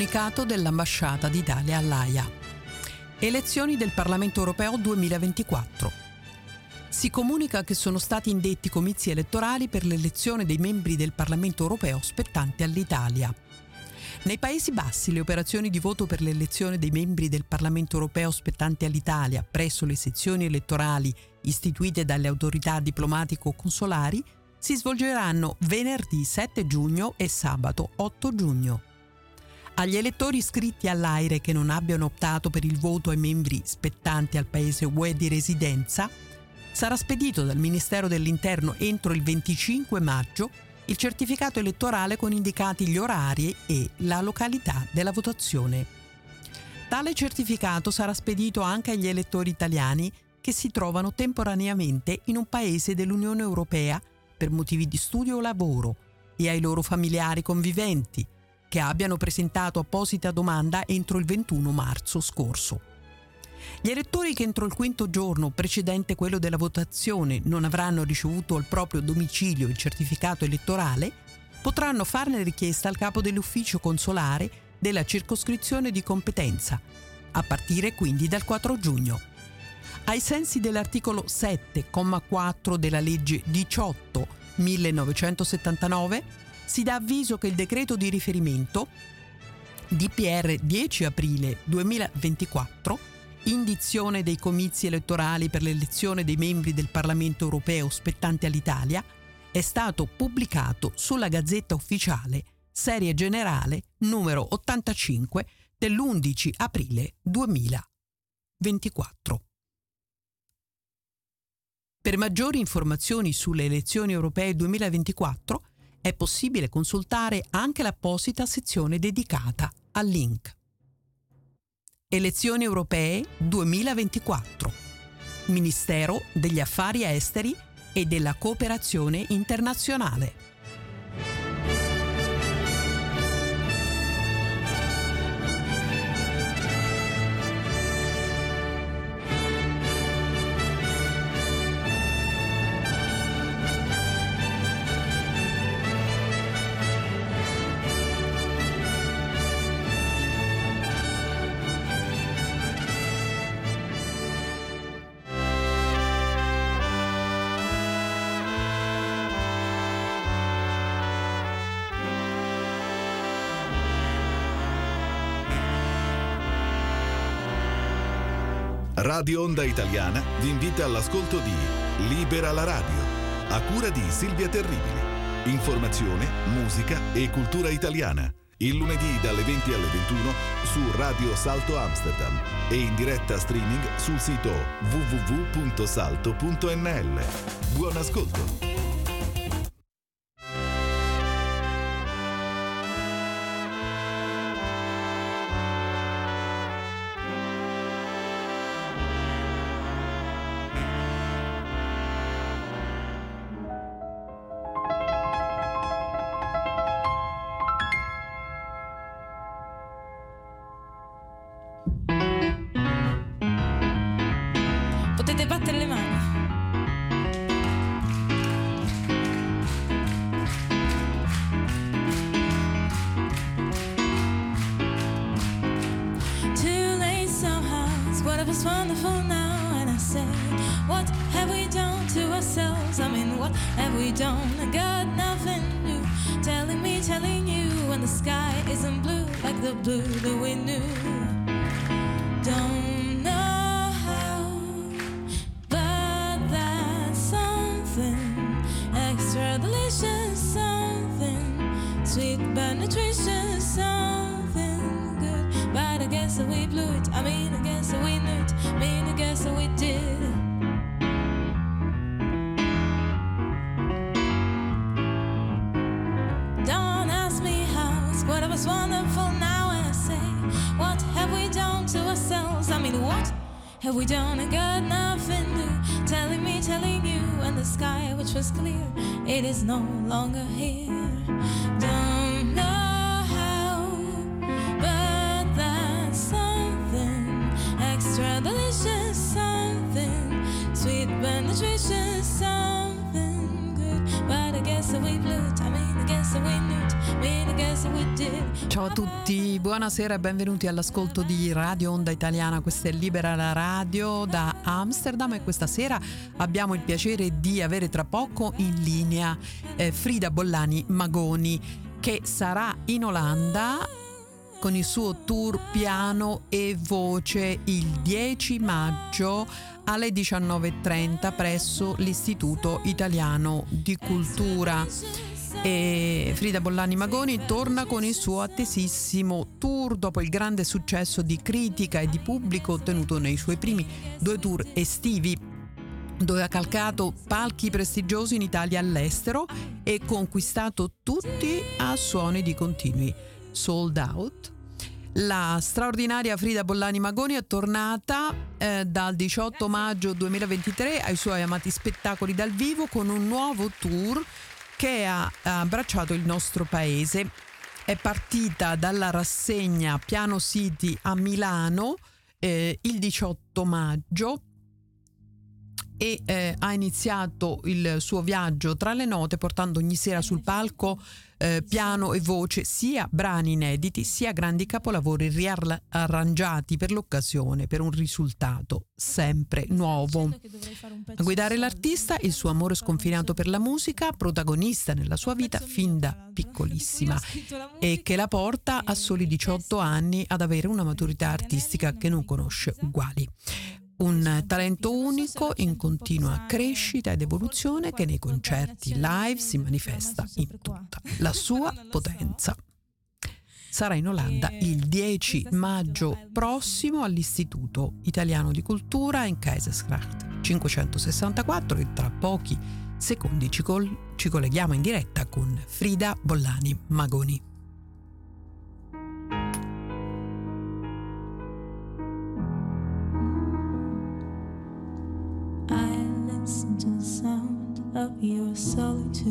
comunicato dell'Ambasciata d'Italia all'Aia. Elezioni del Parlamento Europeo 2024. Si comunica che sono stati indetti comizi elettorali per l'elezione dei membri del Parlamento Europeo spettanti all'Italia. Nei Paesi Bassi le operazioni di voto per l'elezione dei membri del Parlamento Europeo spettanti all'Italia presso le sezioni elettorali istituite dalle autorità diplomatico-consolari si svolgeranno venerdì 7 giugno e sabato 8 giugno. Agli elettori iscritti all'AIRE che non abbiano optato per il voto ai membri spettanti al paese UE di residenza sarà spedito dal Ministero dell'Interno entro il 25 maggio il certificato elettorale con indicati gli orari e la località della votazione. Tale certificato sarà spedito anche agli elettori italiani che si trovano temporaneamente in un paese dell'Unione Europea per motivi di studio o lavoro e ai loro familiari conviventi che abbiano presentato apposita domanda entro il 21 marzo scorso. Gli elettori che entro il quinto giorno precedente quello della votazione non avranno ricevuto al proprio domicilio il certificato elettorale potranno farne richiesta al capo dell'ufficio consolare della circoscrizione di competenza, a partire quindi dal 4 giugno. Ai sensi dell'articolo 7,4 della legge 18/1979 si dà avviso che il decreto di riferimento DPR 10 aprile 2024, indizione dei comizi elettorali per l'elezione dei membri del Parlamento Europeo spettanti all'Italia, è stato pubblicato sulla Gazzetta Ufficiale, serie generale numero 85 dell'11 aprile 2024. Per maggiori informazioni sulle elezioni europee 2024 è possibile consultare anche l'apposita sezione dedicata al link. Elezioni europee 2024. Ministero degli Affari Esteri e della Cooperazione Internazionale. Radio Onda Italiana vi invita all'ascolto di Libera la Radio, a cura di Silvia Terribili. Informazione, musica e cultura italiana. Il lunedì dalle 20 alle 21 su Radio Salto Amsterdam e in diretta streaming sul sito www.salto.nl. Buon ascolto! Potete battere le mani. Too late somehow, it's whatever's wonderful now. And I say, what have we done to ourselves? I mean, what have we done? I got nothing new. Telling me, telling you, when the sky isn't blue like the blue that we knew. Don't know how, but that's something extra delicious, something sweet but nutritious, something good. But I guess that we blew it. I mean, I guess that we knew it. I mean, I guess that we did. Don't ask me how, it's whatever's wonderful now. And I say, what have we done to ourselves? I mean, what have we done? I got nothing new. Telling me, telling you, and the sky which was clear, it is no longer here. Don't know how, but that's something extra delicious, something sweet but nutritious, something good. But I guess that we blew it. I mean, I guess Ciao a tutti, buonasera e benvenuti all'ascolto di Radio Onda Italiana. Questa è Libera la Radio da Amsterdam e questa sera abbiamo il piacere di avere tra poco in linea Frida Bollani Magoni, che sarà in Olanda con il suo tour piano e voce il 10 maggio alle 19:30 presso l'Istituto Italiano di Cultura. E Frida Bollani Magoni torna con il suo attesissimo tour dopo il grande successo di critica e di pubblico ottenuto nei suoi primi 2 tour estivi, dove ha calcato palchi prestigiosi in Italia e all'estero e conquistato tutti a suoni di continui sold out. La straordinaria Frida Bollani Magoni è tornata dal 18 maggio 2023 ai suoi amati spettacoli dal vivo con un nuovo tour che ha abbracciato il nostro paese. È partita dalla rassegna Piano City a Milano il 18 maggio e ha iniziato il suo viaggio tra le note portando ogni sera sul palco piano e voce sia brani inediti sia grandi capolavori riarrangiati per l'occasione, per un risultato sempre nuovo. A guidare l'artista il suo amore sconfinato per la musica, protagonista nella sua vita fin da piccolissima, e che la porta a soli 18 anni ad avere una maturità artistica che non conosce uguali. Un talento unico in continua crescita ed evoluzione che nei concerti live si manifesta in tutta la sua potenza. Sarà in Olanda il 10 maggio prossimo all'Istituto Italiano di Cultura in Keizersgracht 564 e tra pochi secondi ci colleghiamo in diretta con Frida Bollani Magoni. To the sound of your solitude,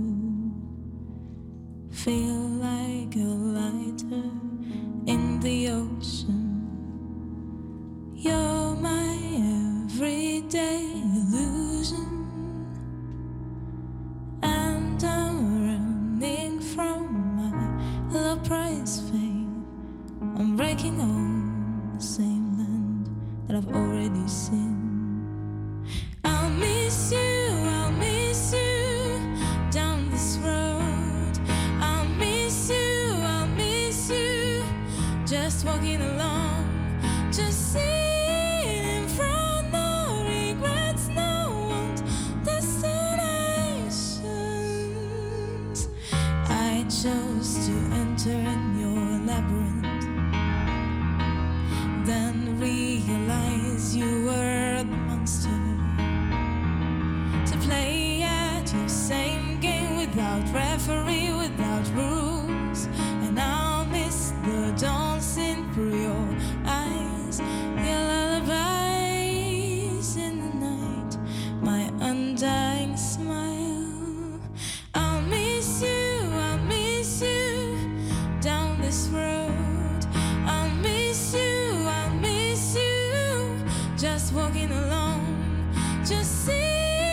feel like a lighter in the ocean. You're my everyday illusion, and I'm running from my low price fame. I'm breaking on the same land that I've already seen. I'll miss you down this road. I'll miss you just walking along, just sitting in front, no regrets, no destinations. I chose to enter in your labyrinth, then realize you were the monster. Play at your same game without referee, without rules, and I'll miss the dancing through your eyes, your lullabies in the night, my undying smile. I'll miss you down this road. I'll miss you just walking along, just see.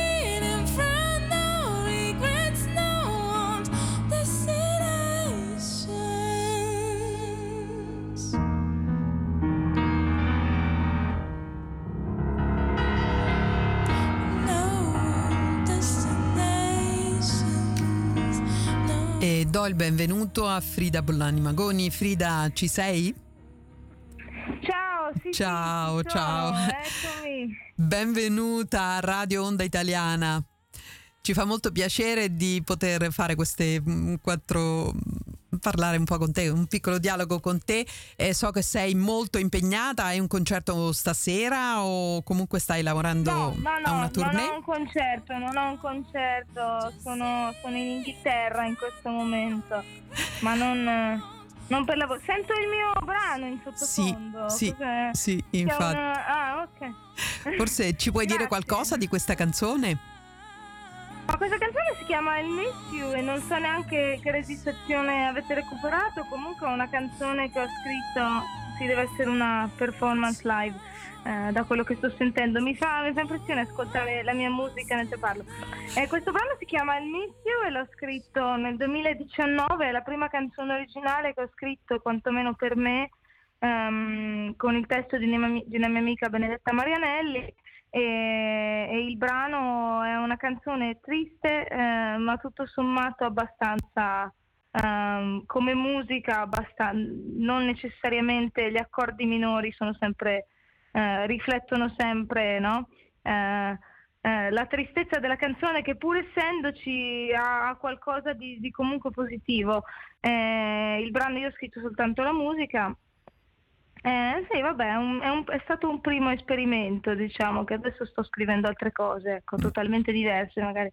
E do il benvenuto a Frida Bollani Magoni. Frida, ci sei? Ciao, sì, ciao, sì, ciao. Eccomi. Benvenuta a Radio Onda Italiana. Ci fa molto piacere di poter fare queste parlare un po' con te, un piccolo dialogo con te. So che sei molto impegnata, hai un concerto stasera o comunque stai lavorando a una tournée? Non ho un concerto, sono in Inghilterra in questo momento, ma non per lavoro. Sento il mio brano in sottofondo. Sì, infatti. Ok. Forse ci puoi dire qualcosa di questa canzone? Ma questa canzone si chiama I Miss You e non so neanche che registrazione avete recuperato. Comunque è una canzone che ho scritto, sì, deve essere una performance live. da quello che sto sentendo. Mi fa impressione ascoltare la mia musica mentre parlo. Questo brano si chiama Il Mischio e l'ho scritto nel 2019, è la prima canzone originale che ho scritto, quantomeno per me, con il testo di una mia amica Benedetta Marianelli, e il brano è una canzone triste, ma tutto sommato abbastanza, come musica, non necessariamente gli accordi minori sono sempre, riflettono sempre, no? La tristezza della canzone, che pur essendoci ha qualcosa di comunque positivo. Il brano, io ho scritto soltanto la musica. Sì, vabbè, è stato un primo esperimento, diciamo, che adesso sto scrivendo altre cose, ecco, totalmente diverse magari.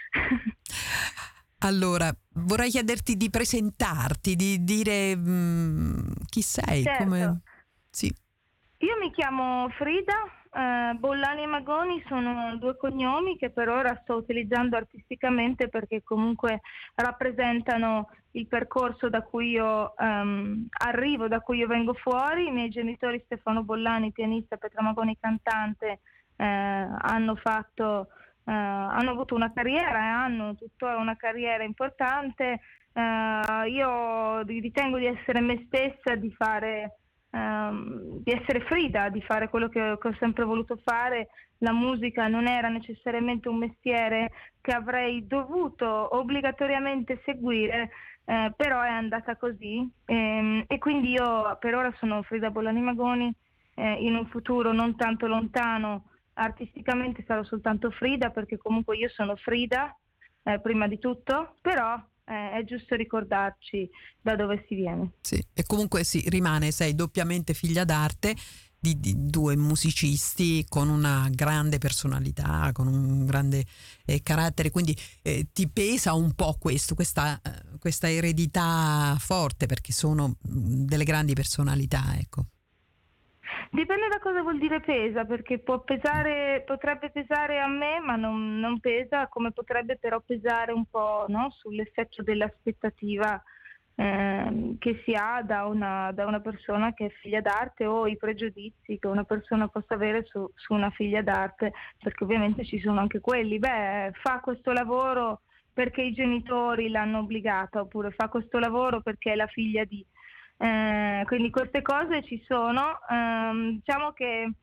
Allora, vorrei chiederti di presentarti, di dire chi sei, Certo. come... Sì. Io mi chiamo Frida, Bollani e Magoni sono due cognomi che per ora sto utilizzando artisticamente perché comunque rappresentano il percorso da cui io arrivo, da cui io vengo fuori. I miei genitori, Stefano Bollani, pianista, Petra Magoni, cantante, hanno avuto una carriera e hanno tuttora una carriera importante. Io ritengo di essere me stessa, di essere Frida, di fare quello che ho sempre voluto fare. La musica non era necessariamente un mestiere che avrei dovuto obbligatoriamente seguire, però è andata così, e quindi io per ora sono Frida Bollani Magoni. In un futuro non tanto lontano artisticamente sarò soltanto Frida, perché comunque io sono Frida, prima di tutto, però è giusto ricordarci da dove si viene. Sì, e comunque sei doppiamente figlia d'arte di due musicisti con una grande personalità, con un grande carattere, quindi ti pesa un po' questa eredità forte, perché sono delle grandi personalità, ecco. Dipende da cosa vuol dire pesa, perché potrebbe pesare a me, ma non pesa, come potrebbe però pesare un po', no? Sull'effetto dell'aspettativa che si ha da una persona che è figlia d'arte, o i pregiudizi che una persona possa avere su una figlia d'arte, perché ovviamente ci sono anche quelli. Fa questo lavoro perché i genitori l'hanno obbligata, oppure fa questo lavoro perché è la figlia di... quindi queste cose ci sono. Diciamo che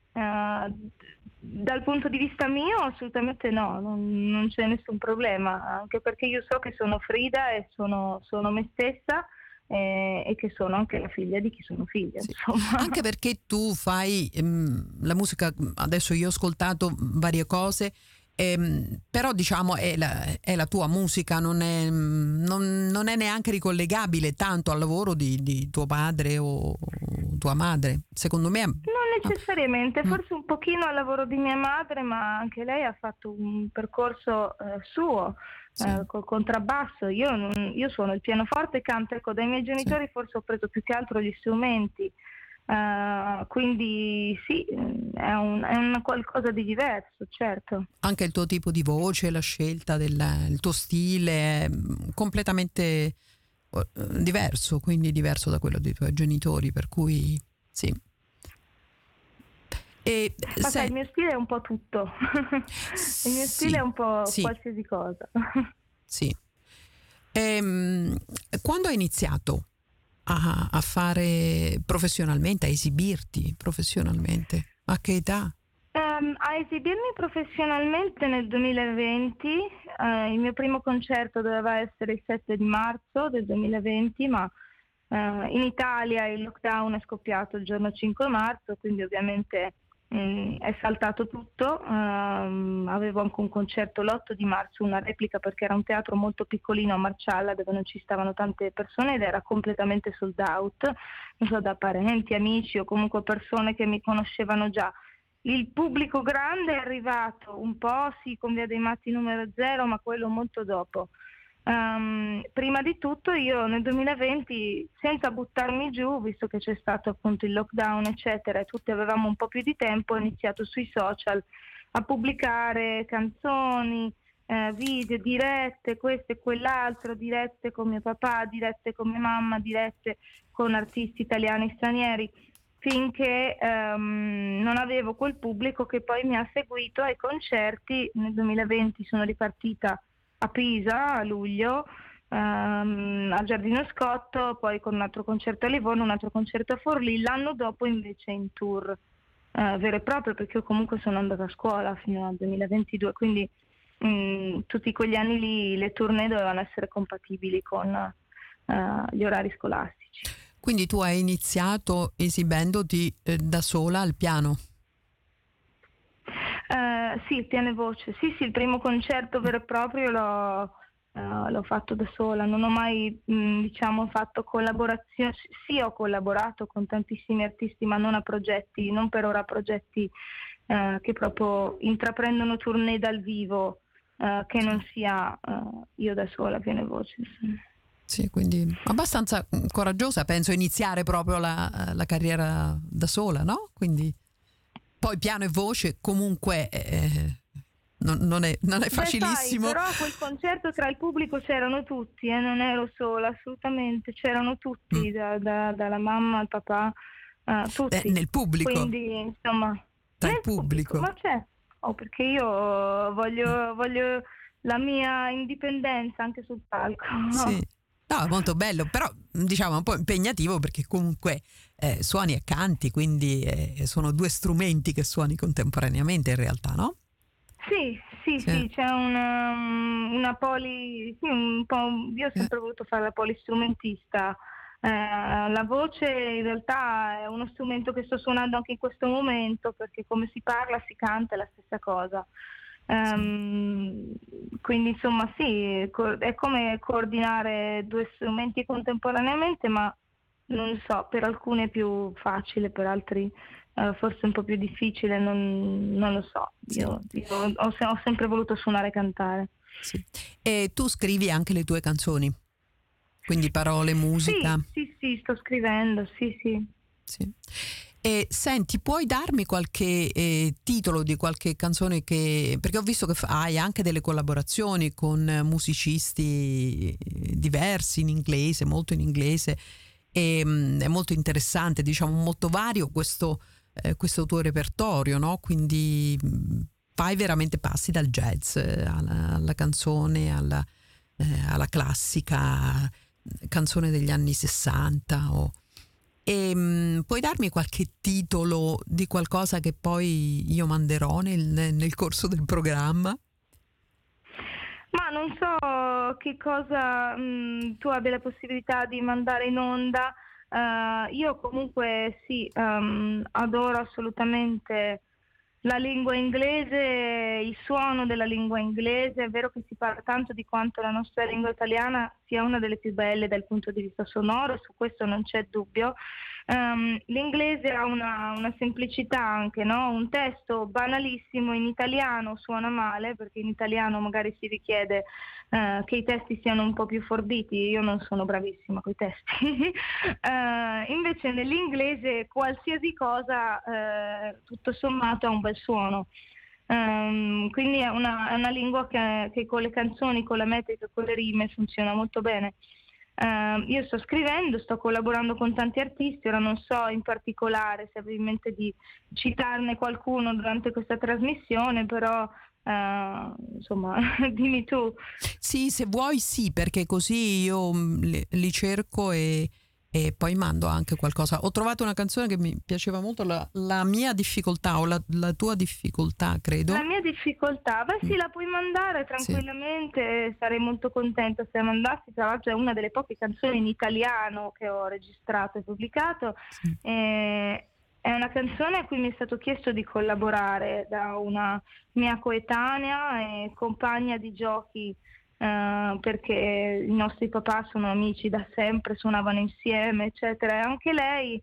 dal punto di vista mio assolutamente no, non c'è nessun problema, anche perché io so che sono Frida e sono me stessa, e che sono anche la figlia di chi sono figlia, sì. Insomma. Anche perché tu fai la musica, adesso io ho ascoltato varie cose, però diciamo è la tua musica, non è neanche ricollegabile tanto al lavoro di tuo padre o tua madre, secondo me. Non necessariamente, forse un pochino al lavoro di mia madre, ma anche lei ha fatto un percorso suo, sì. Col contrabbasso. Io suono il pianoforte e canto, ecco, dai miei genitori forse ho preso più che altro gli strumenti. Quindi sì, è un qualcosa di diverso, certo. Anche il tuo tipo di voce, la scelta il tuo stile è completamente diverso, quindi diverso da quello dei tuoi genitori, per cui sì. Ma sai, il mio stile è un po' tutto. Il mio stile è un po' qualsiasi cosa. Sì. Quando hai iniziato a fare professionalmente, a esibirti professionalmente? A che età? A esibirmi professionalmente nel 2020, il mio primo concerto doveva essere il 7 di marzo del 2020, ma in Italia il lockdown è scoppiato il giorno 5 marzo, quindi ovviamente è saltato tutto. Avevo anche un concerto l'8 di marzo, una replica, perché era un teatro molto piccolino a Marcialla dove non ci stavano tante persone ed era completamente sold out, non so, da parenti, amici o comunque persone che mi conoscevano già. Il pubblico grande è arrivato un po', sì, con Via dei Matti numero 0, ma quello molto dopo. Prima di tutto io nel 2020, senza buttarmi giù, visto che c'è stato appunto il lockdown eccetera e tutti avevamo un po' più di tempo, ho iniziato sui social a pubblicare canzoni, video, dirette, questo e quell'altro, dirette con mio papà, dirette con mia mamma, dirette con artisti italiani e stranieri, finché non avevo quel pubblico che poi mi ha seguito ai concerti. Nel 2020 sono ripartita a Pisa a luglio, al Giardino Scotto, poi con un altro concerto a Livorno, un altro concerto a Forlì. L'anno dopo invece in tour vero e proprio, perché io comunque sono andata a scuola fino al 2022, quindi tutti quegli anni lì le tournée dovevano essere compatibili con gli orari scolastici. Quindi tu hai iniziato esibendoti da sola al piano? Sì, il piano e voce. Sì, il primo concerto vero e proprio l'ho fatto da sola. Non ho mai, diciamo, fatto collaborazioni. Sì, ho collaborato con tantissimi artisti, ma non a progetti, non per ora a progetti che proprio intraprendono tournée dal vivo, che non sia io da sola, piano e voce. Sì, quindi abbastanza coraggiosa, penso, iniziare proprio la carriera da sola, no? Quindi poi piano e voce comunque non è facilissimo. Però a quel concerto tra il pubblico c'erano tutti, non ero sola, assolutamente, c'erano tutti, dalla mamma al papà, tutti. Nel pubblico? Quindi, insomma, Tra il nel pubblico? Ma c'è, perché io voglio la mia indipendenza anche sul palco. Sì. No, è molto bello, però diciamo un po' impegnativo perché comunque suoni e canti, quindi sono due strumenti che suoni contemporaneamente in realtà, no? Sì, c'è una sì, un po'. Io ho sempre voluto fare la polistrumentista. La voce in realtà è uno strumento che sto suonando anche in questo momento, perché come si parla, si canta, è la stessa cosa. Quindi insomma sì, è come coordinare due strumenti contemporaneamente, ma non so, per alcuni è più facile, per altri forse un po' più difficile, non lo so. Io ho sempre voluto suonare e cantare. Sì. E tu scrivi anche le tue canzoni, quindi parole, musica? Sì, sto scrivendo, sì. E senti, puoi darmi qualche titolo di qualche canzone perché ho visto che hai anche delle collaborazioni con musicisti diversi in inglese, molto in inglese, e è molto interessante, diciamo molto vario questo tuo repertorio, no? Quindi fai veramente passi dal jazz alla canzone, alla classica canzone degli anni 60 puoi darmi qualche titolo di qualcosa che poi io manderò nel corso del programma? Ma non so che cosa tu abbia la possibilità di mandare in onda. Io comunque sì, adoro assolutamente la lingua inglese, il suono della lingua inglese. È vero che si parla tanto di quanto la nostra lingua italiana sia una delle più belle dal punto di vista sonoro, su questo non c'è dubbio. L'inglese ha una semplicità anche, no? Un testo banalissimo in italiano suona male, perché in italiano magari si richiede che i testi siano un po' più forbiti. Io non sono bravissima con i testi. Invece nell'inglese qualsiasi cosa tutto sommato ha un bel suono. Quindi è una lingua che con le canzoni, con la metrica, con le rime funziona molto bene. Io sto scrivendo, sto collaborando con tanti artisti, ora non so in particolare se avevo in mente di citarne qualcuno durante questa trasmissione, però insomma dimmi tu. Sì, se vuoi sì, perché così io li cerco e poi mando anche qualcosa. Ho trovato una canzone che mi piaceva molto, la mia difficoltà o la tua difficoltà, credo. La mia difficoltà? Beh sì, la puoi mandare tranquillamente, sì. Sarei molto contenta se la mandassi. Tra l'altro è una delle poche canzoni in italiano che ho registrato e pubblicato. Sì. È una canzone a cui mi è stato chiesto di collaborare da una mia coetanea e compagna di giochi, perché i nostri papà sono amici da sempre, suonavano insieme, eccetera. E anche lei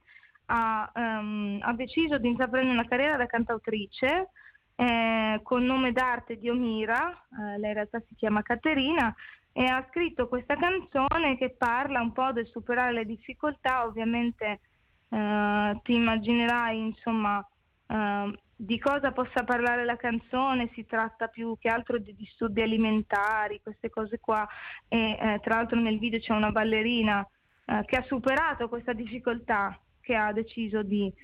ha deciso di intraprendere una carriera da cantautrice con nome d'arte di Omira. Lei in realtà si chiama Caterina e ha scritto questa canzone che parla un po' del superare le difficoltà. Ovviamente ti immaginerai insomma di cosa possa parlare la canzone. Si tratta più che altro di disturbi alimentari, queste cose qua, e tra l'altro nel video c'è una ballerina che ha superato questa difficoltà che ha deciso di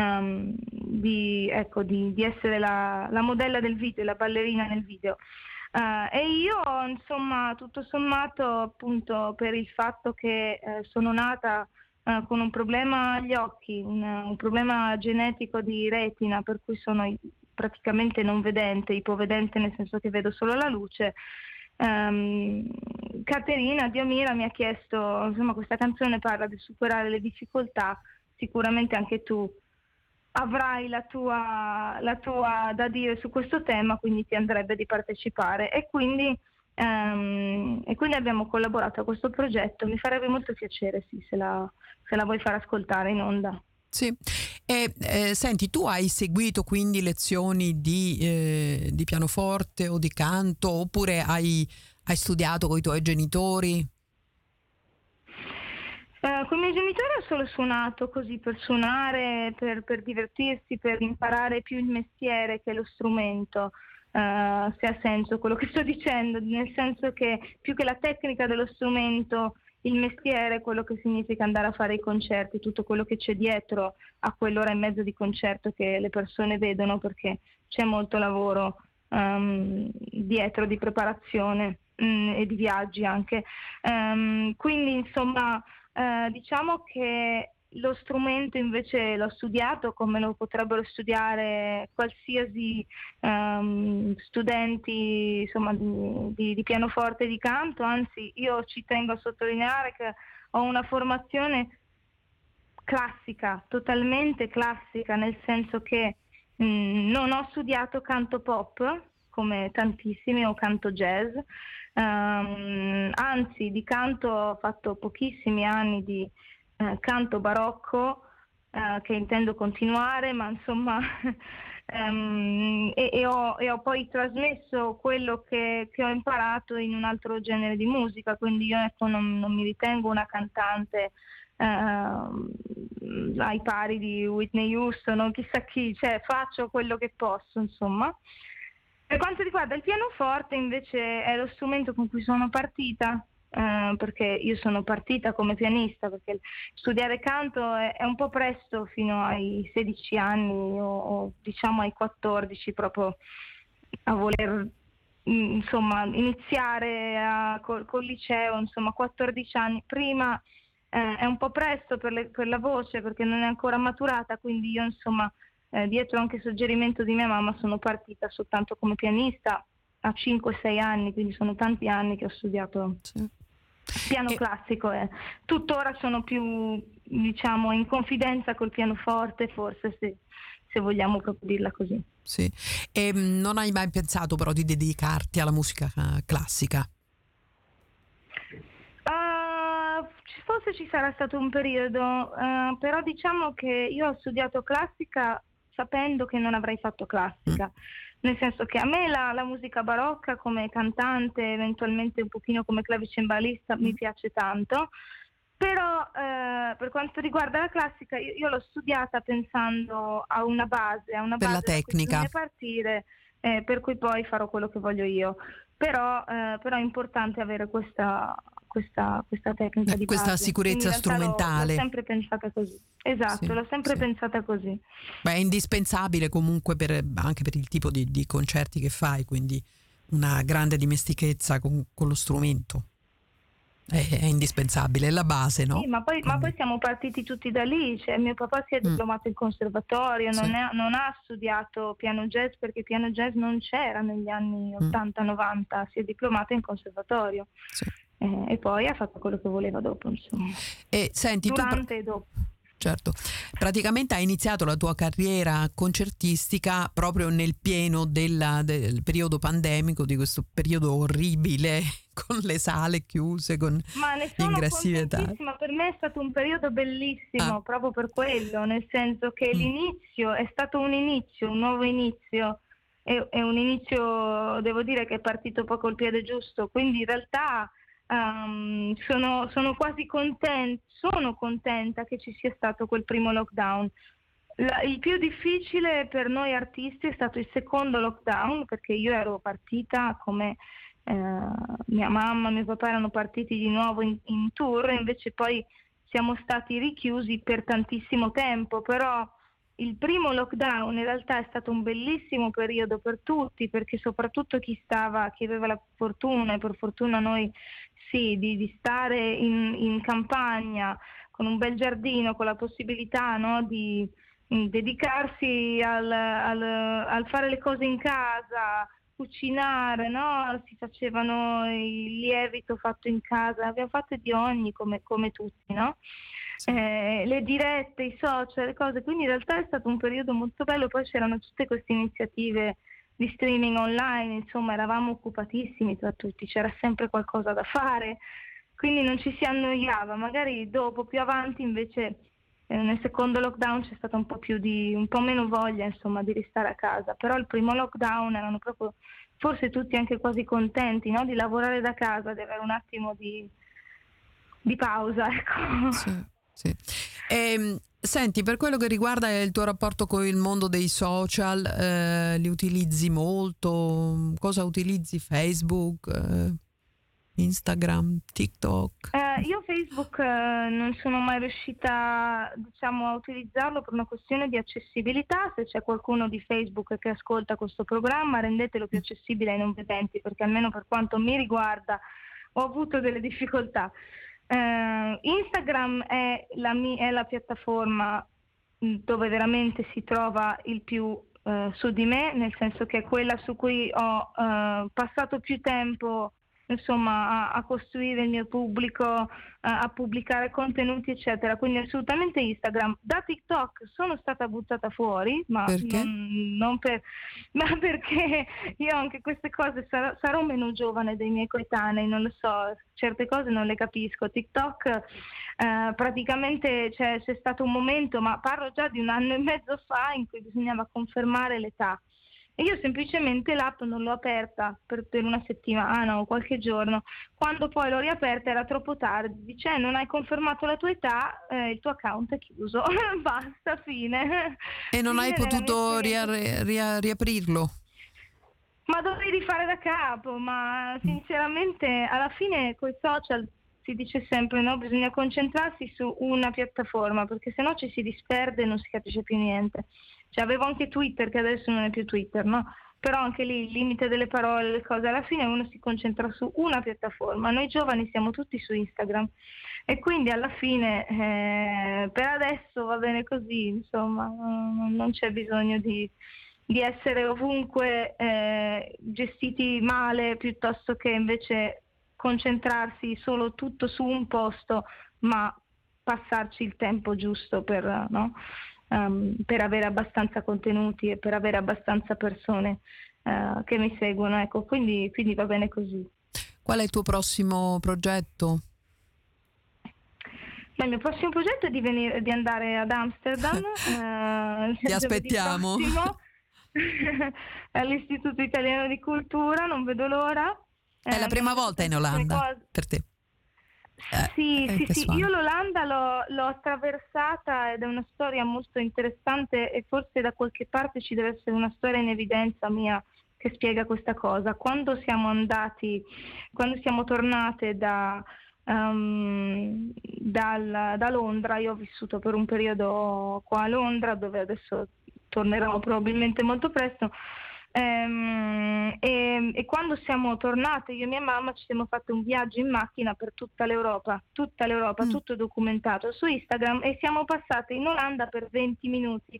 essere la modella del video, la ballerina nel video. E io, insomma, tutto sommato, appunto, per il fatto che sono nata con un problema agli occhi, un problema genetico di retina, per cui sono praticamente non vedente, ipovedente, nel senso che vedo solo la luce. Caterina Diomira mi ha chiesto, insomma, questa canzone parla di superare le difficoltà, sicuramente anche tu avrai la tua da dire su questo tema, quindi ti andrebbe di partecipare, e quindi abbiamo collaborato a questo progetto. Mi farebbe molto piacere, sì, se la vuoi far ascoltare in onda. Sì. E senti, tu hai seguito quindi lezioni di pianoforte o di canto, oppure hai studiato con i tuoi genitori? Con i miei genitori ho solo suonato così per suonare, per divertirsi, per imparare più il mestiere che lo strumento, se ha senso quello che sto dicendo, nel senso che più che la tecnica dello strumento, il mestiere, quello che significa andare a fare i concerti, tutto quello che c'è dietro a quell'ora e mezzo di concerto che le persone vedono, perché c'è molto lavoro dietro di preparazione e di viaggi anche. Quindi insomma, diciamo che lo strumento invece l'ho studiato come lo potrebbero studiare qualsiasi studenti, insomma, di pianoforte e di canto. Anzi, io ci tengo a sottolineare che ho una formazione classica, totalmente classica, nel senso che non ho studiato canto pop come tantissimi o canto jazz, anzi di canto ho fatto pochissimi anni di canto barocco, che intendo continuare, ma insomma e ho poi trasmesso quello che ho imparato in un altro genere di musica, quindi io non mi ritengo una cantante ai pari di Whitney Houston o chissà chi, cioè faccio quello che posso, insomma. Per quanto riguarda il pianoforte invece è lo strumento con cui sono partita, perché io sono partita come pianista, perché studiare canto è un po' presto, fino ai 16 anni o diciamo ai 14, proprio a voler insomma iniziare col liceo, insomma 14 anni. Prima è un po' presto per la voce, perché non è ancora maturata, quindi io insomma dietro anche suggerimento di mia mamma sono partita soltanto come pianista a 5-6 anni, quindi sono tanti anni che ho studiato piano classico, e tuttora sono più, diciamo, in confidenza col pianoforte, forse, se vogliamo proprio dirla così. Sì. E non hai mai pensato però di dedicarti alla musica classica? Forse ci sarà stato un periodo, però diciamo che io ho studiato classica sapendo che non avrei fatto classica, nel senso che a me la musica barocca come cantante, eventualmente un pochino come clavicembalista, mi piace tanto, però per quanto riguarda la classica io l'ho studiata pensando a una base per la tecnica, da cui partire, per cui poi farò quello che voglio io, però è importante avere questa tecnica di questa base. sicurezza strumentale. L'ho sempre pensata così. Esatto, sì, l'ho sempre pensata così. Beh, è indispensabile comunque anche per il tipo di concerti che fai, quindi una grande dimestichezza con lo strumento. È indispensabile, è la base, no? Sì, ma poi siamo partiti tutti da lì, cioè mio papà si è diplomato in conservatorio, sì. non ha studiato piano jazz, perché piano jazz non c'era negli anni 80-90, si è diplomato in conservatorio. Sì. E poi ha fatto quello che voleva dopo, insomma. E senti, durante e dopo. Certo, praticamente hai iniziato la tua carriera concertistica proprio nel pieno del periodo pandemico, di questo periodo orribile, con le sale chiuse, con gli ingressi vietati. Ma per me è stato un periodo bellissimo, proprio per quello, nel senso che l'inizio è stato un nuovo inizio, è un inizio, devo dire, che è partito poi col piede giusto, quindi in realtà sono quasi contenta che ci sia stato quel primo lockdown. Il più difficile per noi artisti è stato il secondo lockdown, perché io ero partita come mia mamma, mio papà erano partiti di nuovo in tour, invece poi siamo stati richiusi per tantissimo tempo, però il primo lockdown in realtà è stato un bellissimo periodo per tutti, perché soprattutto chi aveva la fortuna, e per fortuna noi sì, di stare in campagna con un bel giardino, con la possibilità, no, di dedicarsi al fare le cose in casa, cucinare, no? Si facevano il lievito fatto in casa, abbiamo fatto di ogni come tutti, no? Sì. Le dirette, i social, le cose, quindi in realtà è stato un periodo molto bello, poi c'erano tutte queste iniziative di streaming online, insomma eravamo occupatissimi tra tutti, c'era sempre qualcosa da fare, quindi non ci si annoiava, magari dopo, più avanti invece nel secondo lockdown c'è stata un po' meno voglia, insomma, di restare a casa, però il primo lockdown erano proprio forse tutti anche quasi contenti, no? Di lavorare da casa, di avere un attimo di pausa, ecco. Sì. Senti, per quello che riguarda il tuo rapporto con il mondo dei social, li utilizzi molto? Cosa utilizzi? Facebook, Instagram, TikTok? Io Facebook non sono mai riuscita, diciamo, a utilizzarlo per una questione di accessibilità. Se c'è qualcuno di Facebook che ascolta questo programma, rendetelo più accessibile ai non vedenti, perché almeno per quanto mi riguarda ho avuto delle difficoltà. Instagram è la piattaforma dove veramente si trova il più su di me, nel senso che è quella su cui ho passato più tempo, insomma, a costruire il mio pubblico, a pubblicare contenuti, eccetera. Quindi assolutamente Instagram. Da TikTok sono stata buttata fuori, ma Perché? ma perché io anche queste cose sarò meno giovane dei miei coetanei, non lo so, certe cose non le capisco. TikTok praticamente c'è stato un momento, ma parlo già di 1 anno e mezzo fa, in cui bisognava confermare l'età. E io semplicemente l'app non l'ho aperta per 1 settimana o qualche giorno. Quando poi l'ho riaperta era troppo tardi. Dice, non hai confermato la tua età, il tuo account è chiuso. Basta, fine. E non hai Fine della mia potuto esperienza. riaprirlo? Ma dovrei rifare da capo, ma sinceramente alla fine coi social si dice sempre, no? Bisogna concentrarsi su una piattaforma, perché sennò ci si disperde e non si capisce più niente. Cioè, avevo anche Twitter, che adesso non è più Twitter, no? Però anche lì il limite delle parole, le cose, alla fine uno si concentra su una piattaforma. Noi giovani siamo tutti su Instagram e quindi alla fine per adesso va bene così, insomma, non c'è bisogno di essere ovunque gestiti male, piuttosto che invece concentrarsi solo tutto su un posto, ma passarci il tempo giusto per, no? Per avere abbastanza contenuti e per avere abbastanza persone che mi seguono, ecco, quindi va bene così. Qual è il tuo prossimo progetto? Il mio prossimo progetto è di andare ad Amsterdam. Ti aspettiamo. All'Istituto Italiano di Cultura, non vedo l'ora. È la prima volta in Olanda per te? Sì, casuale. io l'Olanda l'ho attraversata ed è una storia molto interessante e forse da qualche parte ci deve essere una storia in evidenza mia che spiega questa cosa. Quando siamo tornate da Londra, io ho vissuto per un periodo qua a Londra, dove adesso tornerò probabilmente molto presto. E quando siamo tornate io e mia mamma ci siamo fatte un viaggio in macchina per tutta l'Europa, tutto documentato su Instagram, e siamo passate in Olanda per 20 minuti,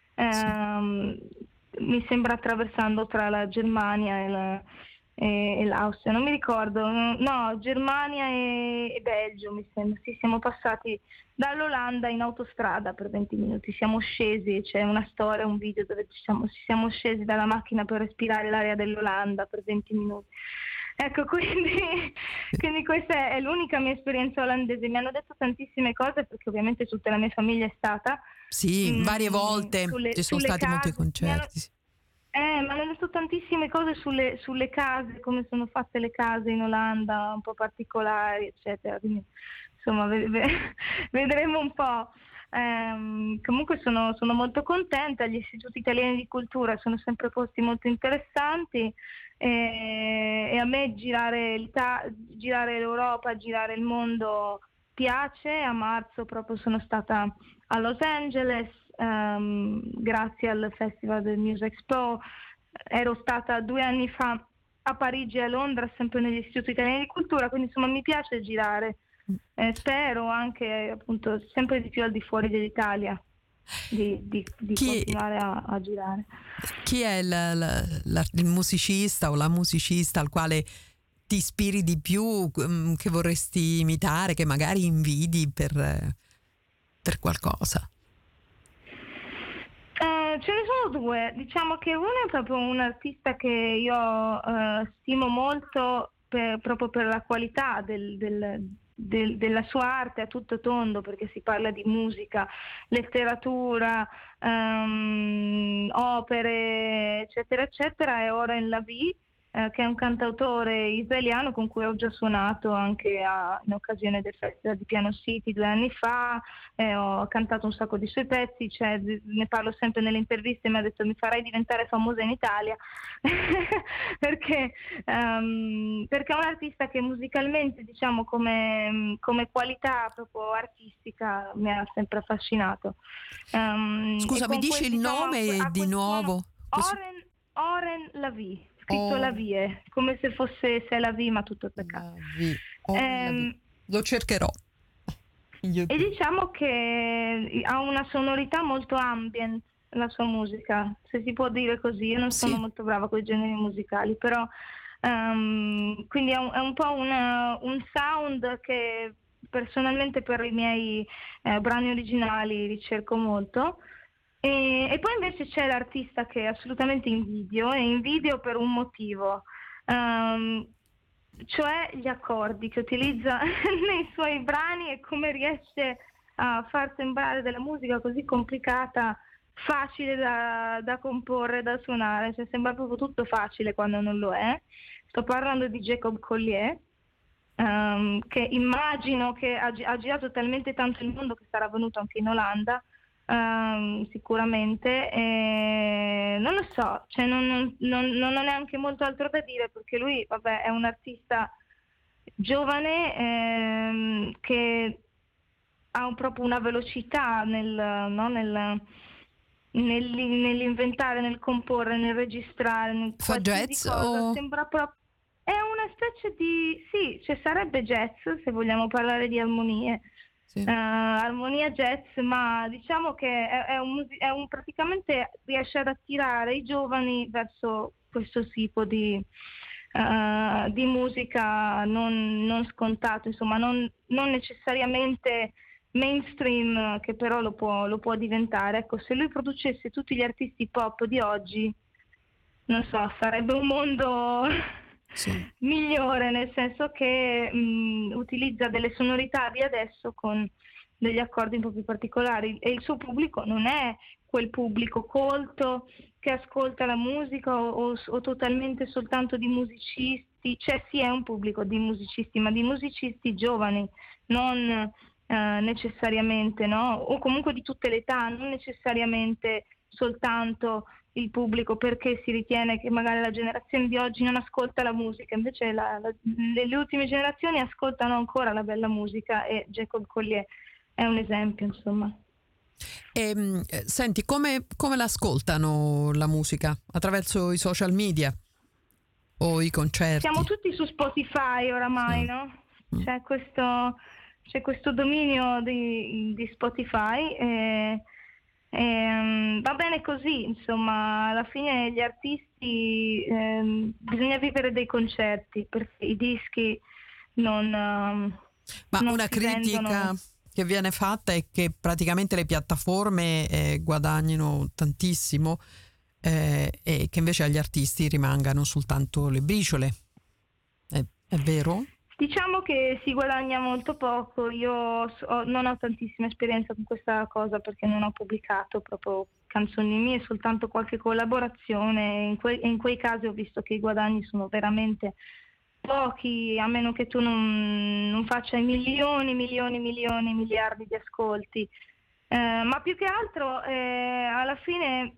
mi sembra, attraversando tra la Germania e l'Austria, non mi ricordo, no, Germania e Belgio mi sembra. Sì, siamo passati dall'Olanda in autostrada per 20 minuti, siamo scesi, c'è una storia, un video dove siamo scesi dalla macchina per respirare l'aria dell'Olanda per 20 minuti. Ecco, quindi questa è l'unica mia esperienza olandese. Mi hanno detto tantissime cose, perché ovviamente tutta la mia famiglia è stata. Sì, varie volte ci sono stati molti concerti. Mi hanno detto tantissime cose sulle case, come sono fatte le case in Olanda, un po' particolari, eccetera. Quindi, insomma, vedremo un po'. Comunque sono molto contenta. Gli istituti italiani di cultura sono sempre posti molto interessanti, e a me girare l'Europa, girare il mondo piace. A marzo proprio sono stata a Los Angeles, grazie al Festival del Music Expo. Ero stata 2 anni fa a Parigi e a Londra, sempre negli istituti italiani di cultura, quindi insomma mi piace girare. Spero anche appunto sempre di più al di fuori dell'Italia di continuare a girare. Chi è il musicista o la musicista al quale ti ispiri di più, che vorresti imitare, che magari invidi per qualcosa? Ce ne sono 2, diciamo che uno è proprio un artista che io stimo molto proprio per la qualità della sua arte a tutto tondo, perché si parla di musica, letteratura, opere, eccetera, eccetera. È Oren Lavie, che è un cantautore israeliano con cui ho già suonato anche in occasione del Festival di Piano City 2 anni fa. Ho cantato un sacco di suoi pezzi, ne parlo sempre nelle interviste. Mi ha detto: mi farai diventare famosa in Italia perché è un artista che musicalmente, diciamo, come qualità proprio artistica mi ha sempre affascinato. Scusa, mi dici il nome di nuovo? Oren Lavie, scritto Lavie, come se fosse C'est la vie, ma tutto attaccato. Lo cercherò. E diciamo che ha una sonorità molto ambient la sua musica, se si può dire così. Io non sono molto brava con i generi musicali, però quindi è un po' un sound che personalmente per i miei brani originali ricerco molto. E poi invece c'è l'artista che assolutamente invidio, e invidio per un motivo, cioè gli accordi che utilizza nei suoi brani e come riesce a far sembrare della musica così complicata facile da comporre, da suonare. Cioè sembra proprio tutto facile quando non lo è. Sto parlando di Jacob Collier, che immagino che ha girato talmente tanto il mondo che sarà venuto anche in Olanda. Sicuramente, non lo so, cioè non ho neanche molto altro da dire, perché lui, vabbè, è un artista giovane, che ha proprio una velocità nell'inventare, nel comporre, nel registrare, fa jazz o... Sembra proprio, è una specie di, sì, cioè sarebbe jazz se vogliamo parlare di armonie. Sì. Armonia jazz, ma diciamo che è praticamente riesce ad attirare i giovani verso questo tipo di musica non scontato, insomma, non necessariamente mainstream, che però lo può diventare. Ecco, se lui producesse tutti gli artisti pop di oggi, non so, sarebbe un mondo migliore, nel senso che utilizza delle sonorità di adesso con degli accordi un po' più particolari, e il suo pubblico non è quel pubblico colto che ascolta la musica o totalmente soltanto di musicisti. Cioè sì, è un pubblico di musicisti, ma di musicisti giovani, non necessariamente, no? O comunque di tutte le età, non necessariamente soltanto il pubblico, perché si ritiene che magari la generazione di oggi non ascolta la musica, invece le ultime generazioni ascoltano ancora la bella musica, e Jacob Collier è un esempio, insomma. Senti, come l'ascoltano la musica? Attraverso i social media o i concerti? Siamo tutti su Spotify oramai, no? C'è questo dominio di Spotify, va bene così, insomma. Alla fine gli artisti, bisogna vivere dei concerti, perché i dischi non una critica vendono. Che viene fatta è che praticamente le piattaforme guadagnino tantissimo, e che invece agli artisti rimangano soltanto le briciole. È vero? Diciamo che si guadagna molto poco. Io non ho tantissima esperienza con questa cosa, perché non ho pubblicato proprio canzoni mie, soltanto qualche collaborazione. In quei casi ho visto che i guadagni sono veramente pochi, a meno che tu non faccia milioni, miliardi di ascolti. Ma più che altro, alla fine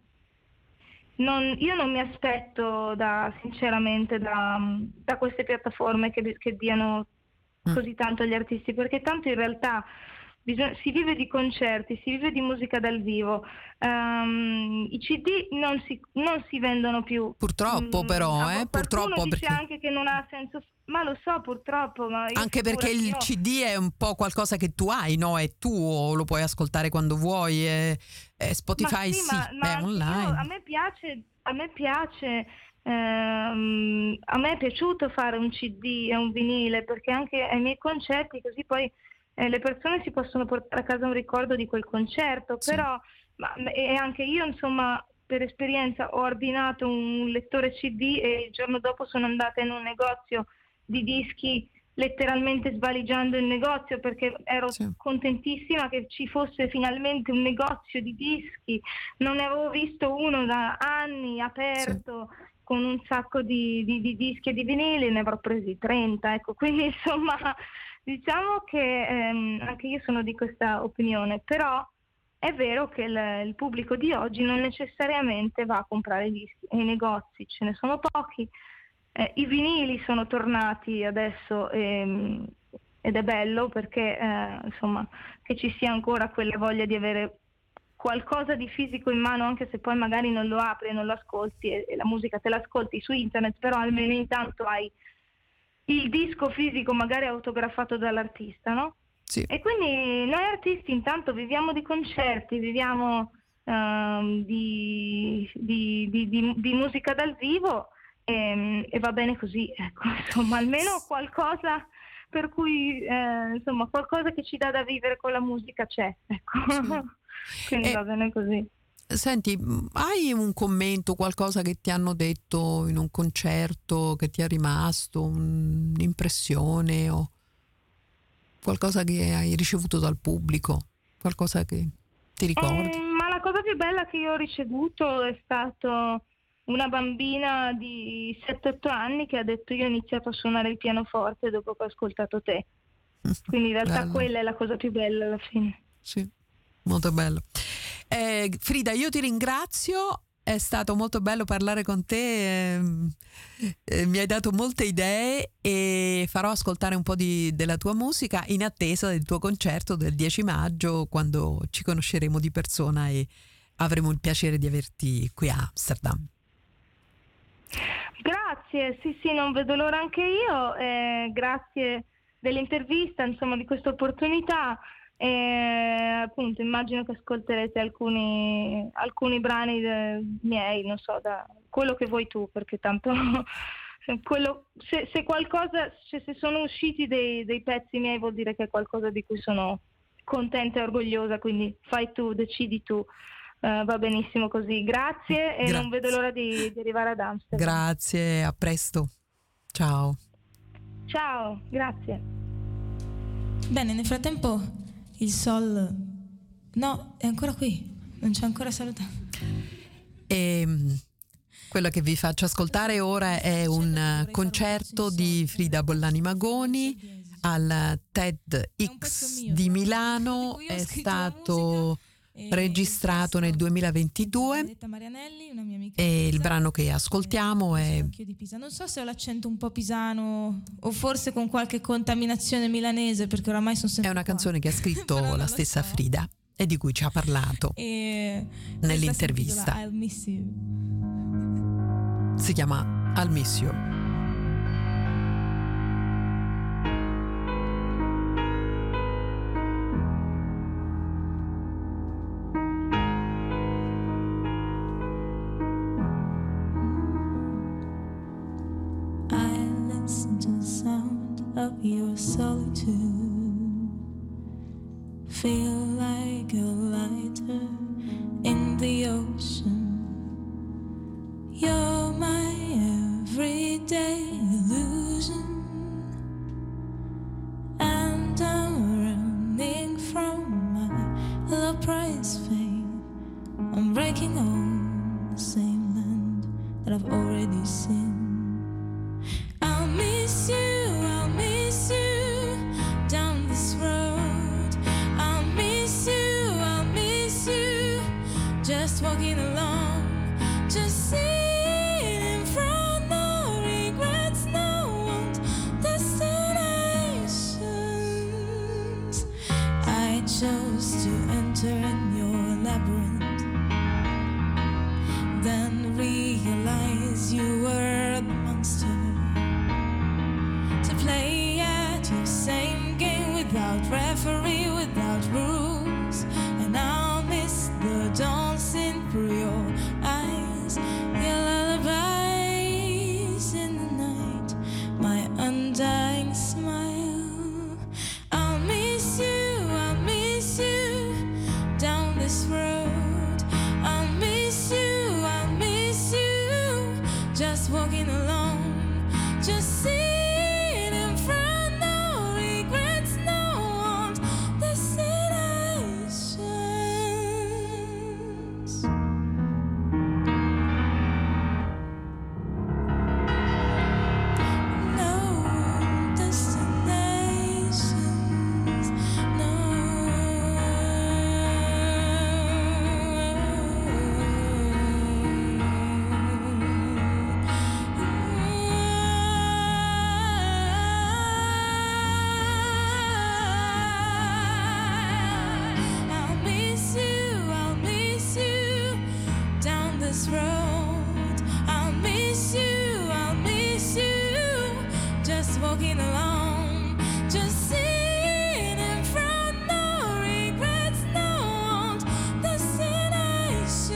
io non mi aspetto sinceramente da queste piattaforme che diano così tanto gli artisti, perché tanto in realtà si vive di concerti, si vive di musica dal vivo. I CD non si vendono più. Purtroppo però, purtroppo, dice perché anche che non ha senso, ma lo so purtroppo. Ma io anche perché il CD è un po' qualcosa che tu hai, no? È tuo, lo puoi ascoltare quando vuoi. Spotify ma è online. A me piace. A me è piaciuto fare un CD e un vinile, perché anche ai miei concerti così poi le persone si possono portare a casa un ricordo di quel concerto, sì. Però e anche io insomma per esperienza ho ordinato un lettore CD e il giorno dopo sono andata in un negozio di dischi letteralmente svaligiando il negozio, perché ero contentissima che ci fosse finalmente un negozio di dischi, non ne avevo visto uno da anni aperto, con un sacco di dischi e di vinili, ne avrò presi 30, ecco, quindi insomma diciamo che anche io sono di questa opinione, però è vero che il pubblico di oggi non necessariamente va a comprare dischi, e i negozi ce ne sono pochi. I vinili sono tornati adesso ed è bello perché insomma che ci sia ancora quella voglia di avere qualcosa di fisico in mano, anche se poi magari non lo apri e non lo ascolti e la musica te l'ascolti su internet, però almeno intanto hai il disco fisico magari autografato dall'artista, no? Sì. E quindi noi artisti intanto viviamo di concerti, viviamo di musica dal vivo e va bene così, ecco, insomma, almeno qualcosa per cui insomma qualcosa che ci dà da vivere con la musica c'è, ecco. Sì. Quindi va bene così. Senti, hai un commento, qualcosa che ti hanno detto in un concerto che ti è rimasto, un'impressione o qualcosa che hai ricevuto dal pubblico, qualcosa che ti ricordi? Ma la cosa più bella che io ho ricevuto è stato una bambina di 7-8 anni che ha detto: io ho iniziato a suonare il pianoforte dopo che ho ascoltato te. Quindi in realtà quella è la cosa più bella alla fine. Sì, molto bello. Frida, io ti ringrazio, è stato molto bello parlare con te, mi hai dato molte idee e farò ascoltare un po' della tua musica in attesa del tuo concerto del 10 maggio, quando ci conosceremo di persona e avremo il piacere di averti qui a Amsterdam. Grazie, sì, non vedo l'ora anche io, grazie dell'intervista, insomma, di questa opportunità. Appunto immagino che ascolterete alcuni brani miei, non so, da quello che vuoi tu, perché tanto quello, se qualcosa, se sono usciti dei pezzi miei vuol dire che è qualcosa di cui sono contenta e orgogliosa, quindi fai tu, decidi tu. Va benissimo così, grazie e non vedo l'ora di arrivare ad Amsterdam. Grazie, a presto, ciao. Ciao, grazie. Bene, nel frattempo il Sol no, è ancora qui, non ci ha ancora salutato. E quello che vi faccio ascoltare ora è un concerto di Frida Bollani Magoni al TEDx di Milano, è stato registrato nel 2022 e il brano che ascoltiamo è, non so se ho l'accento un po' pisano o forse con qualche contaminazione milanese, perché oramai sono sempre è una canzone che ha scritto la stessa Frida e di cui ci ha parlato nell'intervista. Si chiama I'll Miss You. Of your solitude, feel like a lighter in the ocean. You're my everyday illusion, and I'm running from my low price fame. I'm breaking on the same land that I've already seen. I'll miss you. Just walking along, just sitting in front, no regrets, no destination. chose to enter in your labyrinth, then realize you were the monster, to play at your same game without referee, without rules. And I'll miss the dancing through your eyes, your lullabies in the night, my undying smile. I'll miss you down this road. I'll miss you just walking alone, just sitting in front, no regrets, no want destinations, no destinations, no. I'll miss you down this road. I'll miss you just walking alone, just sitting in front, no regrets, no destinations,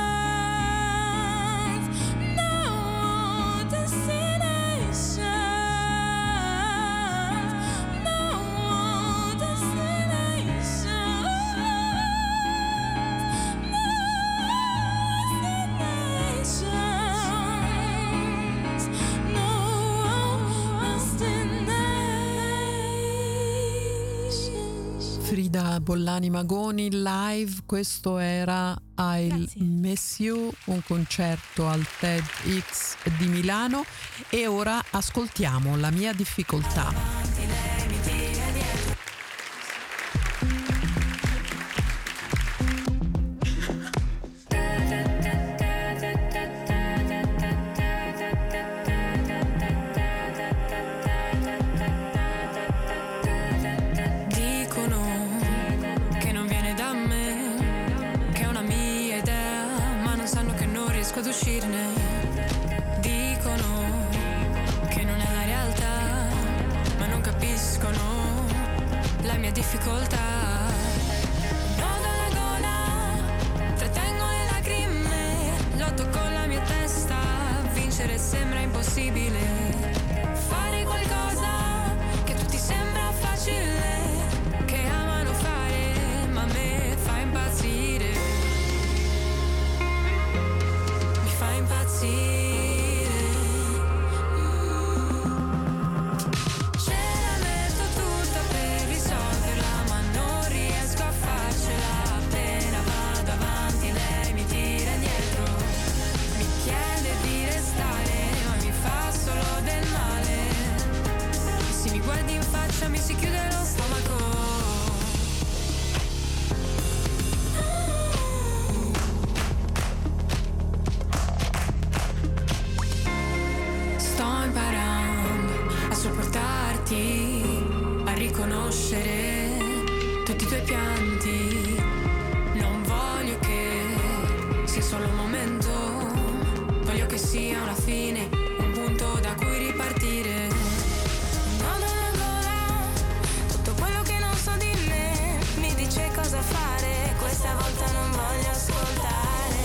no destinations, no destinations, Frida Bollani Magoni live. Questo era I'll Miss You, un concerto al TEDx di Milano. E ora ascoltiamo La mia difficoltà. Ad uscirne, dicono che non è la realtà, ma non capiscono la mia difficoltà. Nodo alla gola, trattengo le lacrime, lotto con la mia testa, vincere sembra impossibile. Fare qualcosa che a tutti sembra facile, che amano fare, ma a me fa impazzire. Ce la metto tutta per risolverla, ma non riesco a farcela. Appena vado avanti lei mi tira indietro, mi chiede di restare, ma mi fa solo del male. Se mi guardi in faccia mi si chiude lo stomaco. A riconoscere tutti i tuoi pianti, non voglio che sia solo un momento, voglio che sia una fine, un punto da cui ripartire. Nodo alla gola, tutto quello che non so di me mi dice cosa fare, questa volta non voglio ascoltare,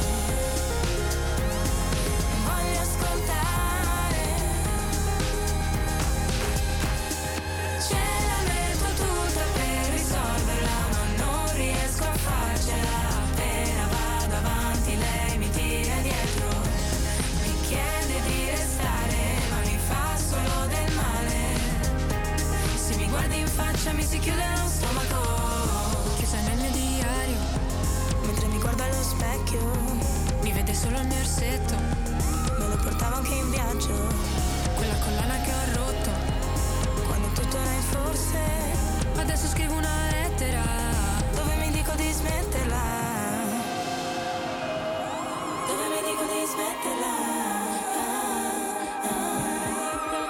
non voglio ascoltare. Mi si chiude lo stomaco, chiusa nel mio diario, mentre mi guardo allo specchio, mi vede solo il mio orsetto, me lo portavo anche in viaggio, quella collana che ho rotto, quando tutto era in forse, adesso scrivo una lettera, dove mi dico di smetterla, dove mi dico di smetterla.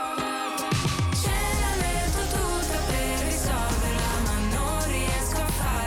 Ce la metto tutta per risolverla, ma non riesco a farla.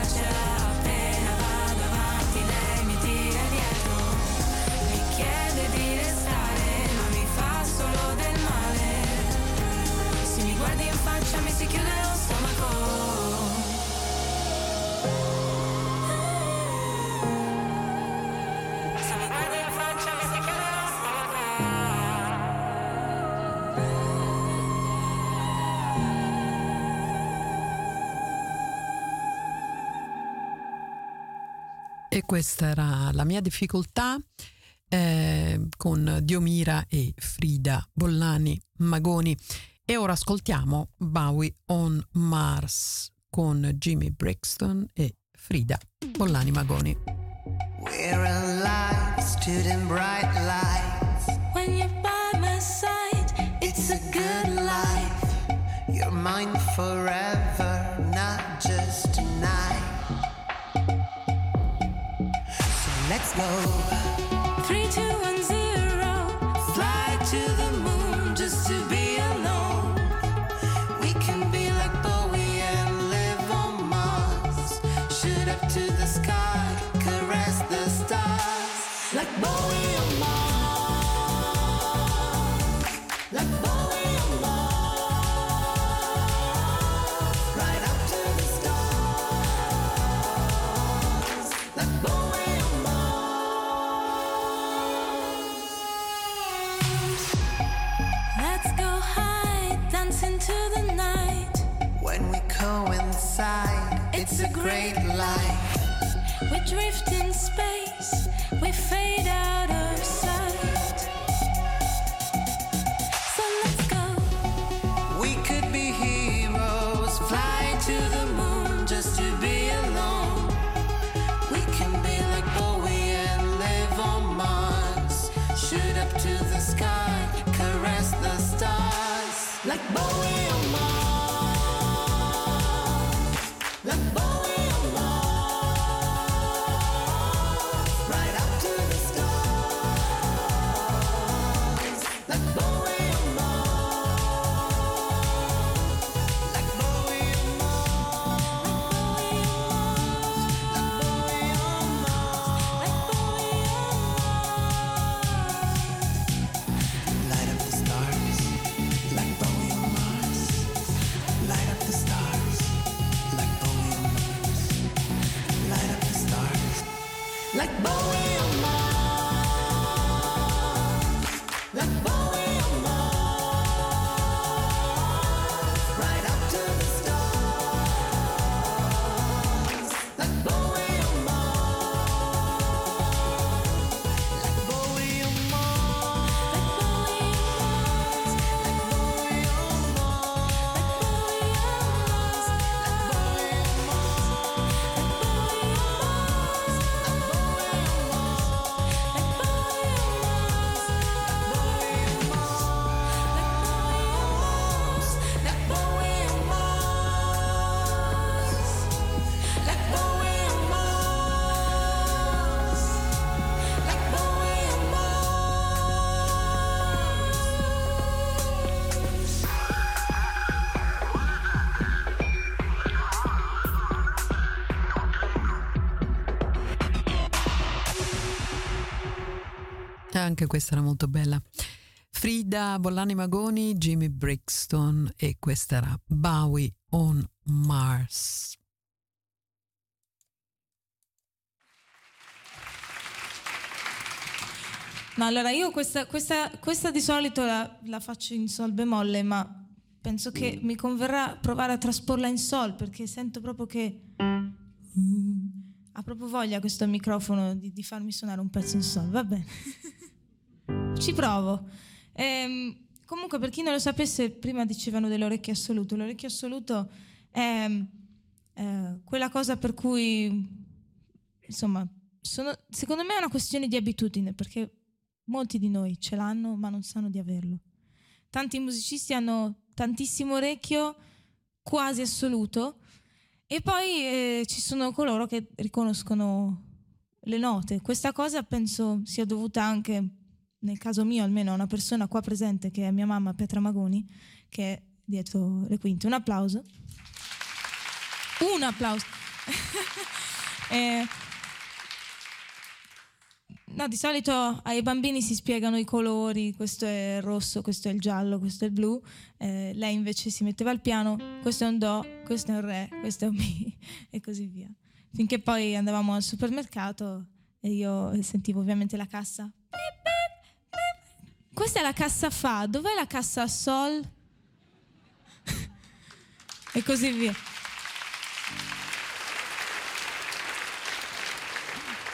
E questa era La mia difficoltà con Diomira e Frida Bollani Magoni. E ora ascoltiamo Bowie on Mars con Jimmy Brixton e Frida Bollani Magoni. We're alive, stood in bright lights. When you're by my side, It's a good life. You're mine forever, not just tonight. So let's go. 3, 2, 1, 0. Fly to the moon just to be alone. We can be like Bowie and live on Mars. Shoot up to the sky, caress the stars. Like Bowie on Mars. Like Bowie on Mars. Right up to the stars. Like Bowie on Mars. Let's go high, dancing to the night. When we coincide, it's a great life. We drift in space, we fade out of sight. So let's go. We could be heroes, fly to the moon just to be alone. We can be like Bowie and live on Mars. Shoot up to the sky, caress the stars. Like Bowie on Mars. Like Bowie on Mars. Right up to the stars. Like Bowie on Mars. Like Bowie on Mars. Like Bowie on Mars. Light up the stars. Like Bowie on Mars. Light up the stars. Like Bowie on Mars. Light up the stars. Like Bowie on Mars. Like Bowie on Mars. Right up to the stars. Like Bowie on Mars. Like Bowie on Mars. Like Bowie on Mars. Like Bowie on Anche questa era molto bella. Frida Bollani Magoni, Jimmy Brixton e questa era Bowie on Mars. No, allora io questa di solito la faccio in sol bemolle, ma penso che mi converrà provare a trasporla in sol, perché sento proprio che ha proprio voglia questo microfono di farmi suonare un pezzo in sol. Va bene. Ci provo. Comunque, per chi non lo sapesse, prima dicevano dell'orecchio assoluto. L'orecchio assoluto è quella cosa per cui, insomma, secondo me è una questione di abitudine, perché molti di noi ce l'hanno ma non sanno di averlo. Tanti musicisti hanno tantissimo orecchio quasi assoluto, e poi ci sono coloro che riconoscono le note. Questa cosa penso sia dovuta anche, nel caso mio almeno, a una persona qua presente che è mia mamma Petra Magoni, che è dietro le quinte. Un applauso. No, di solito ai bambini si spiegano i colori: questo è il rosso, questo è il giallo, questo è il blu. Lei invece si metteva al piano: questo è un do, questo è un re, questo è un mi, e così via, finché poi andavamo al supermercato e io sentivo ovviamente la cassa. Questa è la cassa fa, dov'è la cassa sol? E così via.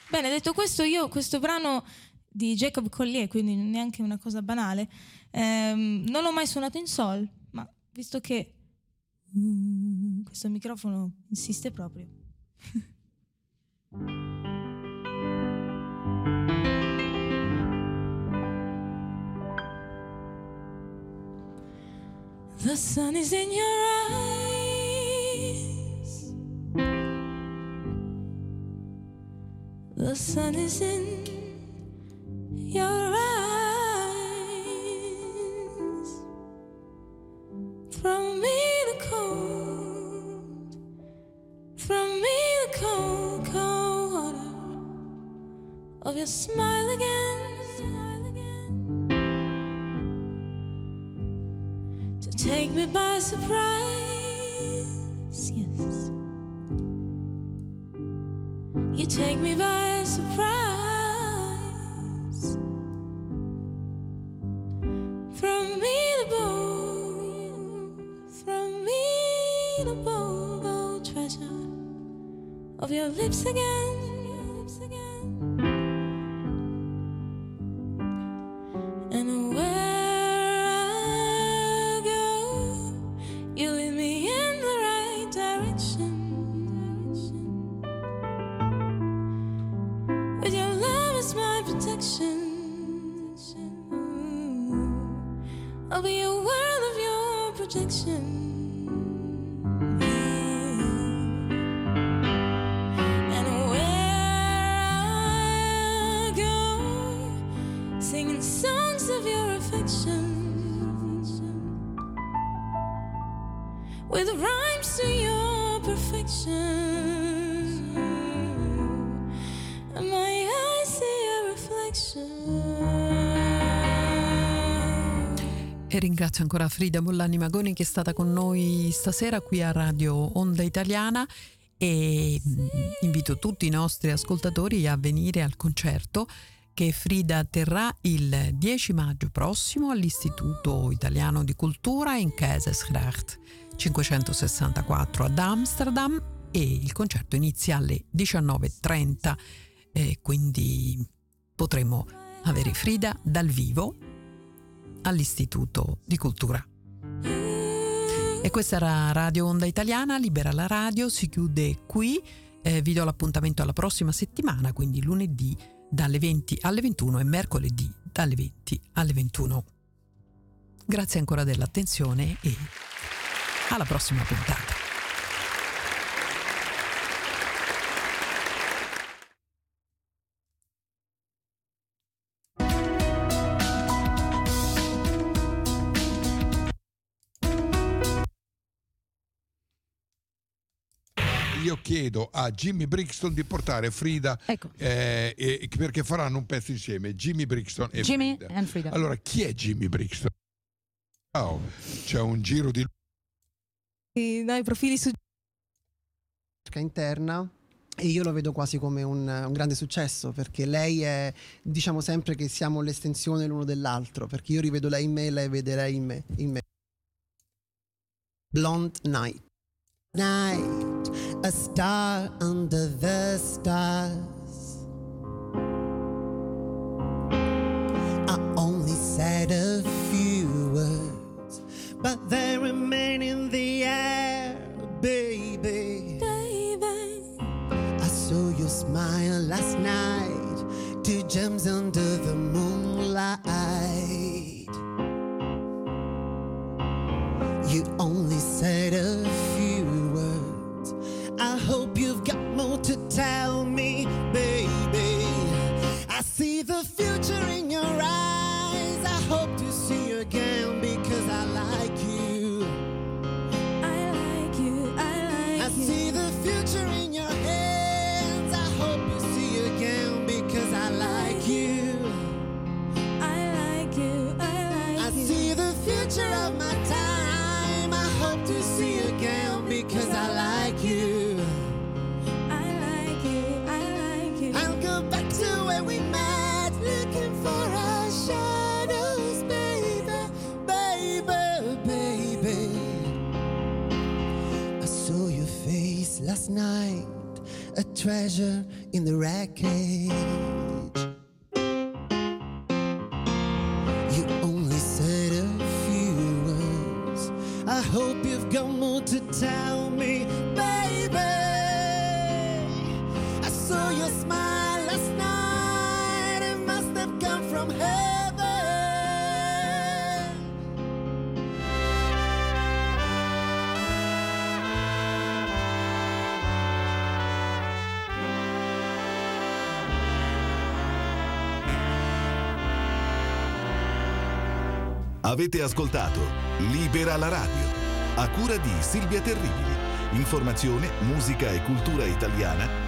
Bene, detto questo, io questo brano di Jacob Collier, quindi neanche una cosa banale, non l'ho mai suonato in sol, ma visto che questo microfono insiste proprio. The sun is in your eyes. The sun is in your eyes. Throw me the cold. Throw me the cold, cold water of your smile again. Take me by surprise, yes. You take me by surprise. From me the bow, from me the bow, gold treasure of your lips again. And where I'll be a world of your protection. And where I go, singing songs of your affection, with rhymes to your perfection, and my eyes see your reflection. E ringrazio ancora Frida Bollani Magoni che è stata con noi stasera qui a Radio Onda Italiana, e invito tutti i nostri ascoltatori a venire al concerto che Frida terrà il 10 maggio prossimo all'Istituto Italiano di Cultura in Keizersgracht 564 ad Amsterdam, e il concerto inizia alle 19:30, quindi potremo avere Frida dal vivo all'Istituto di Cultura. E questa era Radio Onda Italiana, Libera la radio, si chiude qui. Vi do l'appuntamento alla prossima settimana, quindi lunedì dalle 20 alle 21 e mercoledì dalle 20 alle 21. Grazie ancora dell'attenzione e alla prossima puntata. Io chiedo a Jimmy Brixton di portare Frida, ecco. Perché faranno un pezzo insieme, Jimmy Brixton e Jimmy Frida. and Frida. Allora, chi è Jimmy Brixton? Oh, c'è un giro di Dai, profili su interna, e io lo vedo quasi come un grande successo, perché lei è, diciamo sempre che siamo l'estensione l'uno dell'altro, perché io rivedo lei in me, lei vede lei in me. Blonde Night. Night, a star under the stars. I only said a few words, but they remain in the air, baby. I saw your smile last night, 2 gems under the moonlight. You only said a few words. I hope you've got more to tell me, baby. I see the future in your eyes. I hope to see you again because I like you. I like you, I like you. I see the future in your hands. I hope you see you again because I like you. I like you, I like I you. see the future of my time. Hope to see you again because I like you. I like you, I like you. I'll go back to where we met, looking for our shadows, baby, baby, baby. I saw your face last night, a treasure in the wreckage. You only said a few words. I hope you've got more to tell me, baby. I saw your smile last night. It must have come from heaven. Avete ascoltato Libera la radio, a cura di Silvia Terribili. Informazione, musica e cultura italiana